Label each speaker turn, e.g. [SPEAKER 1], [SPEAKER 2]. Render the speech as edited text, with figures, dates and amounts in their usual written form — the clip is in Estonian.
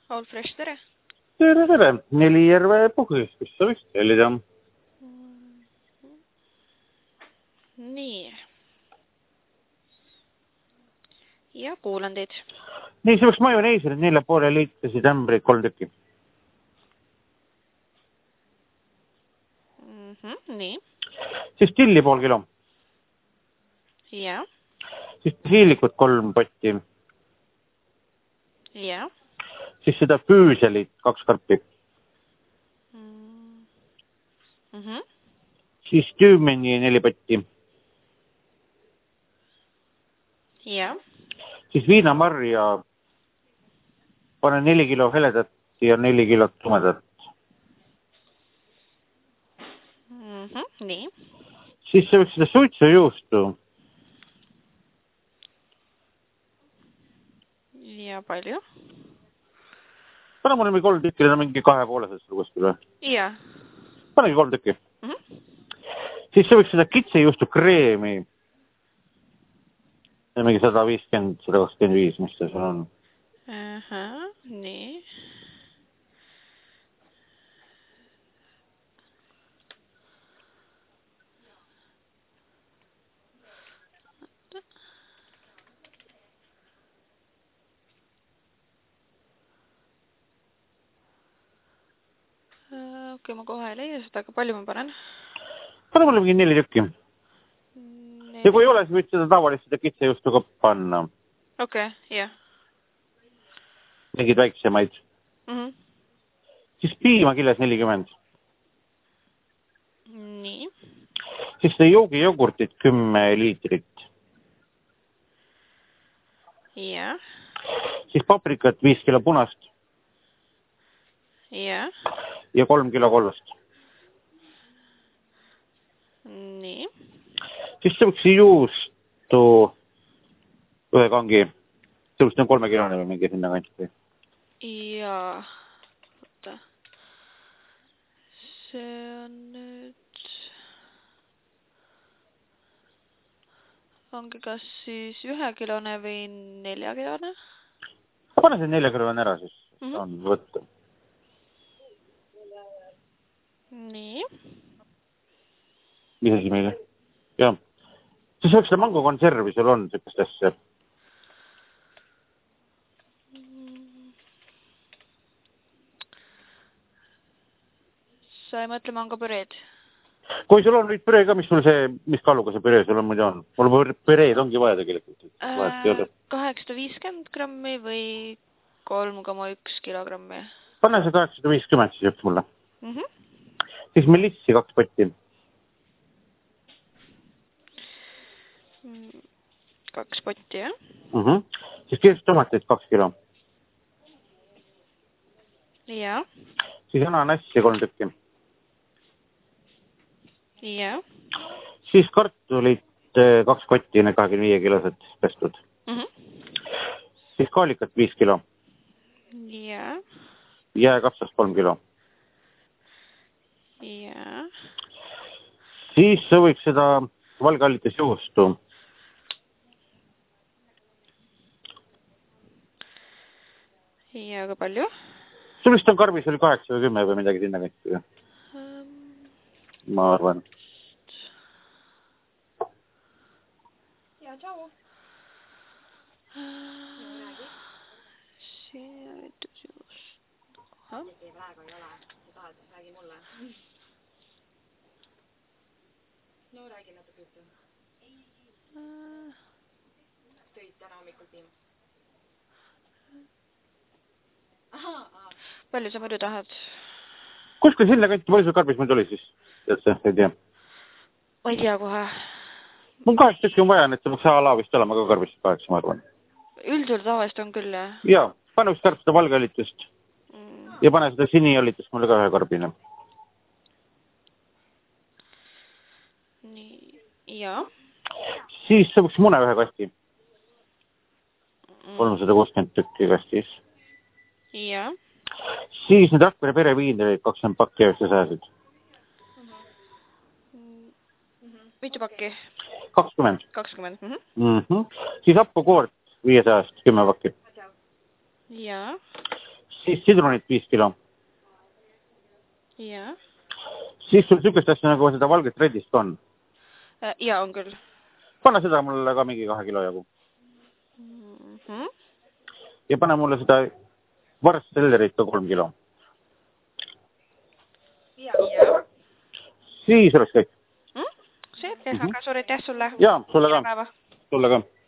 [SPEAKER 1] All Fresh, tere!
[SPEAKER 2] Tere, tere! Nelijärve Puhkis, kus sa võiks tellida?
[SPEAKER 1] Nii. Ja kuulan teid.
[SPEAKER 2] Nii, see võiks majoneesile 4,5 liitrisi tämbri 3 tükki.
[SPEAKER 1] Nii.
[SPEAKER 2] Siis tilli pool kilo.
[SPEAKER 1] Ja.
[SPEAKER 2] Siis hiilikut 3 potti.
[SPEAKER 1] Ja.
[SPEAKER 2] Siis seda füüselit 2 karpi. Siis tüümeni 4 potti.
[SPEAKER 1] Ja.
[SPEAKER 2] Siis viinamarja pane 4 kilo heledat ja 4 kilot tumedat.
[SPEAKER 1] Nii.
[SPEAKER 2] Siis see võiks seda suitsujuustu.
[SPEAKER 1] Ja palju?
[SPEAKER 2] Pane mulle mingi 3 tükki, need on mingi 2,5 kuskil või?
[SPEAKER 1] Ja.
[SPEAKER 2] Panegi 3 tükki. Siis see võiks seda kitsejuustu kreemi. See on mingi 150, 125, mis see seal on.
[SPEAKER 1] Nii. Okei, ma kohe ei leia seda, aga palju ma panen?
[SPEAKER 2] Pane mulle mingi 4 tükki. Ja kui ei ole, siis võid seda tavalist seda kitsejuustu ka panna.
[SPEAKER 1] Okei, jah.
[SPEAKER 2] Mingid väiksemaid. Siis piima killes 40.
[SPEAKER 1] Nii.
[SPEAKER 2] Siis seda joogijogurtit 10 liitrit.
[SPEAKER 1] Ja.
[SPEAKER 2] Siis paprikat 5 kilo punast.
[SPEAKER 1] Ja.
[SPEAKER 2] Ja 3 kilo kollast.
[SPEAKER 1] Nii.
[SPEAKER 2] Siis see võiks juustu ühe kangi. See võiks 3 kilone või mingi sinna kanti.
[SPEAKER 1] Ja. Võtta. See on nüüd... Ongi kas siis 1 kilone või 4 kilone?
[SPEAKER 2] Pane see 4 kilone ära, siis on võtta.
[SPEAKER 1] Nii.
[SPEAKER 2] Mis asi meile? Jah. Siis võiks seda mangokonservi sul on, sellist asja.
[SPEAKER 1] Sa ei mõtle mangopüreed?
[SPEAKER 2] Kui sul on nüüd püree ka, mis sul see, mis kaaluga see püree sul on muidu on? Mul püreed ongi vaja tegelikult.
[SPEAKER 1] 850 grammi või 3,1 kilogrammi?
[SPEAKER 2] Pane see 850 siis üks mulle. Siis melissi 2 potti.
[SPEAKER 1] 2 potti, jah?
[SPEAKER 2] Siis keestomateid 2 kilo.
[SPEAKER 1] Ja.
[SPEAKER 2] Siis ananassi 3 tükki.
[SPEAKER 1] Ja.
[SPEAKER 2] Siis kartulit 2 kotti, need 25 kilosed pestud. Siis kaalikat 5 kilo.
[SPEAKER 1] Ja.
[SPEAKER 2] Jääkapsast 3 kilo.
[SPEAKER 1] Ja.
[SPEAKER 2] Siis sa võiks seda valgeallites juustu.
[SPEAKER 1] Ja, aga palju?
[SPEAKER 2] Sul vist on karbis oli 8 või 10 või midagi sinna kätte. Ma arvan.
[SPEAKER 1] Ja, tšau. Siin üritus just.
[SPEAKER 3] Ei praegu ei ole. Sa tahad, räägi mulle. No räägi natuke juttu. Tõid täna hommikul tiima.
[SPEAKER 1] Palju sa muidu tahad?
[SPEAKER 2] Kuskil sinna kanti, palju sul karbis meil tuli siis? Tead see, ei tea.
[SPEAKER 1] Ma ei tea kohe.
[SPEAKER 2] Mul 8 tükki on vaja, et see võiks ala vist olema ka karbis 8, ma arvan.
[SPEAKER 1] Üldjuhul tavaliselt on küll, jah?
[SPEAKER 2] Jaa, pane üks karp seda valgeallitust. Ja pane seda siniallitust mulle ka ühe karbina.
[SPEAKER 1] Nii, jaa.
[SPEAKER 2] Siis see võiks mune ühe kasti. 360 tükki kastis.
[SPEAKER 1] Jaa.
[SPEAKER 2] Siis need Rakvere pereviindereid 20 pakki ja 900.
[SPEAKER 1] Mitu pakki?
[SPEAKER 2] 20.
[SPEAKER 1] 20.
[SPEAKER 2] Siis happukoort 500, 10 pakki.
[SPEAKER 1] Jaa.
[SPEAKER 2] Siis sidrunit 5 kilo.
[SPEAKER 1] Jaa.
[SPEAKER 2] Siis sul sükest asja nagu seda valget redist on.
[SPEAKER 1] Jaa, on küll.
[SPEAKER 2] Pane seda mulle ka mingi 2 kilo jagu. Ja pane mulle seda varsellerit ka 3 kilo.
[SPEAKER 1] Jaa.
[SPEAKER 2] Siis oleks kõik.
[SPEAKER 1] See, aga suur aitäh sulle.
[SPEAKER 2] Jaa, sulle ka. Sulle ka.